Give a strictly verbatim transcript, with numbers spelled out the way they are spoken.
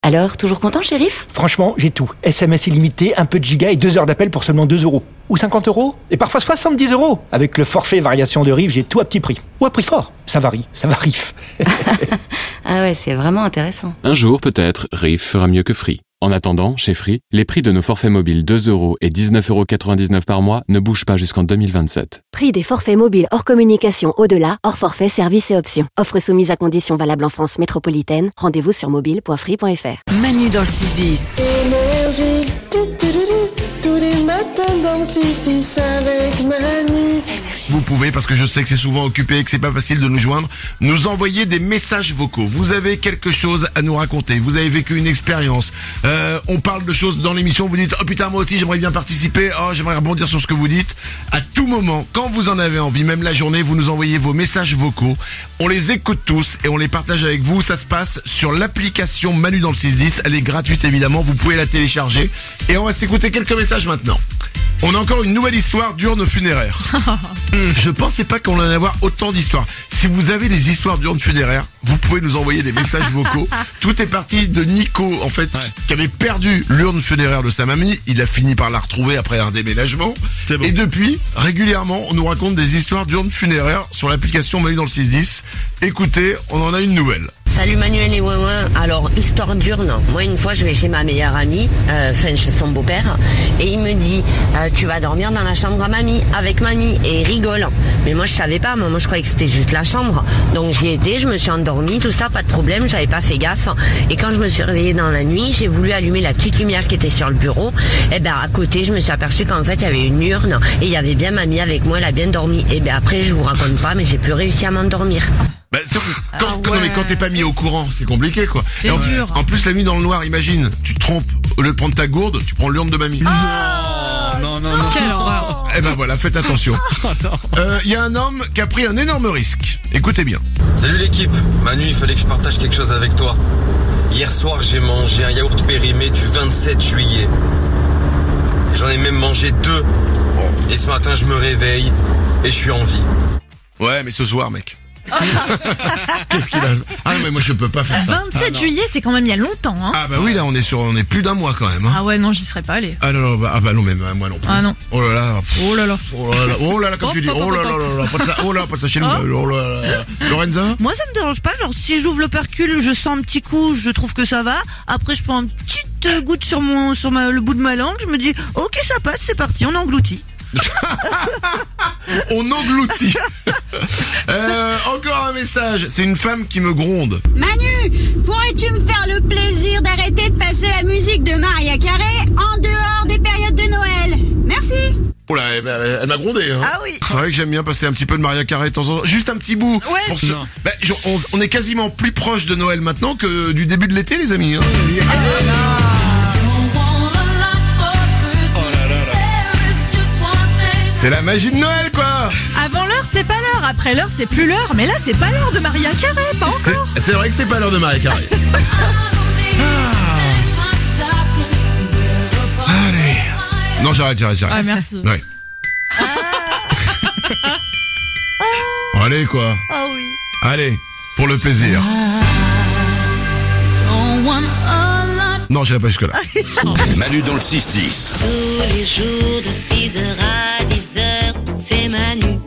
Alors, toujours content, le shérif ? Franchement, j'ai tout. S M S illimité, un peu de giga et deux heures d'appel pour seulement deux euros. Ou cinquante euros. Et parfois soixante-dix euros. Avec le forfait variation de rive, j'ai tout à petit prix. Ou à prix fort. Ça varie, ça varie. Ah ouais, c'est vraiment intéressant. Un jour, peut-être, Rive fera mieux que Free. En attendant, chez Free, les prix de nos forfaits mobiles deux euros et dix-neuf euros quatre-vingt-dix-neuf par mois ne bougent pas jusqu'en deux mille vingt-sept. Prix des forfaits mobiles hors communication au-delà, hors forfait, services et options. Offre soumise à conditions valables en France métropolitaine. Rendez-vous sur mobile point free point f r. Manu dans le six dix. Énergie, tous les matins dans le six dix avec Manu. Vous pouvez, parce que je sais que c'est souvent occupé et que c'est pas facile de nous joindre, nous envoyer des messages vocaux. Vous avez quelque chose à nous raconter, vous avez vécu une expérience, euh, on parle de choses dans l'émission, vous dites « Oh putain, moi aussi j'aimerais bien participer, oh j'aimerais rebondir sur ce que vous dites ». À tout moment, quand vous en avez envie, même la journée, vous nous envoyez vos messages vocaux. On les écoute tous et on les partage avec vous. Ça se passe sur l'application Manu dans le six dix. Elle est gratuite évidemment, vous pouvez la télécharger. Et on va s'écouter quelques messages maintenant. On a encore une nouvelle histoire d'urne funéraire. Je pensais pas qu'on allait avoir autant d'histoires. Si vous avez des histoires d'urne funéraire, vous pouvez nous envoyer des messages vocaux. Tout est parti de Nico, en fait, ouais. qui avait perdu l'urne funéraire de sa mamie. Il a fini par la retrouver après un déménagement. C'est bon. Et depuis, régulièrement, on nous raconte des histoires d'urne funéraire sur l'application Manu dans le six dix. Écoutez, on en a une nouvelle. Salut Manuel et Ouin. Alors, histoire d'urne. Moi, une fois, je vais chez ma meilleure amie, euh, enfin, chez son beau-père, et il me dit, euh, tu vas dormir dans la chambre à mamie, avec mamie, et il rigole. Mais moi, je savais pas, moi, moi je croyais que c'était juste la chambre. Donc, j'y étais, je me suis endormie, tout ça, pas de problème, j'avais pas fait gaffe. Et quand je me suis réveillée dans la nuit, j'ai voulu allumer la petite lumière qui était sur le bureau. Et ben, à côté, je me suis aperçue qu'en fait, il y avait une urne, et il y avait bien mamie avec moi, elle a bien dormi. Et ben, après, je vous raconte pas, mais j'ai plus réussi à m'endormir. Bah, quand, Ah quand, ouais. non, mais quand t'es pas mis au courant, c'est compliqué quoi. C'est Et en, dur. en plus la nuit dans le noir, imagine, tu te trompes, au lieu de prendre ta gourde, tu prends l'urne de mamie. Non, non, non. Quelle horreur. Eh ben voilà, faites attention. Il euh, y a un homme qui a pris un énorme risque. Écoutez bien. Salut l'équipe, Manu, il fallait que je partage quelque chose avec toi. Hier soir, j'ai mangé un yaourt périmé du vingt-sept juillet. J'en ai même mangé deux. Et ce matin, je me réveille et je suis en vie. Ouais, mais ce soir, mec. Qu'est-ce qu'il a? Ah non, mais moi je peux pas faire ça. vingt-sept juillet, c'est quand même il y a longtemps, hein. Ah bah oui, là on est sur, on est plus d'un mois quand même. Hein. Ah ouais, non, j'y serais pas allé. Ah non, non, bah, ah bah non, mais moi non plus. Ah non. Oh là là. Pff, Oh là là. oh là là, oh là là, comme Hop, tu dis. hop, Oh hop, là là hop. là là, pas de ça, oh là, pas de ça chez nous. Oh. Oh là là. Lorenza? Moi ça me dérange pas, genre si j'ouvre l'opercule, je sens un petit coup, je trouve que ça va. Après je prends une petite goutte sur mon sur ma, le bout de ma langue, je me dis ok ça passe, c'est parti, on engloutit. On engloutit. euh, encore un message. C'est une femme qui me gronde. Manu, pourrais-tu me faire le plaisir d'arrêter de passer la musique de Maria Carey en dehors des périodes de Noël? Merci. Oh là, elle, elle, elle m'a grondé. Hein. Ah oui. C'est vrai que j'aime bien passer un petit peu de Maria Carey de temps en temps. Juste un petit bout. Ouais. Pour se... bah, genre, on, on est quasiment plus proche de Noël maintenant que du début de l'été, les amis. Hein. C'est la magie de Noël, quoi. Avant l'heure, c'est pas l'heure. Après l'heure, c'est plus l'heure. Mais là, c'est pas l'heure de Maria Carey, pas C'est, encore. c'est vrai que c'est pas l'heure de Maria Carey. Ah. Allez. Non, j'arrête, j'arrête, j'arrête. Ah, merci. Ouais. Allez, quoi. Ah oui. Allez, pour le plaisir. Non, j'irai pas jusque-là. Manu dans le six dix. Tous les jours de six heures à dix heures, c'est Manu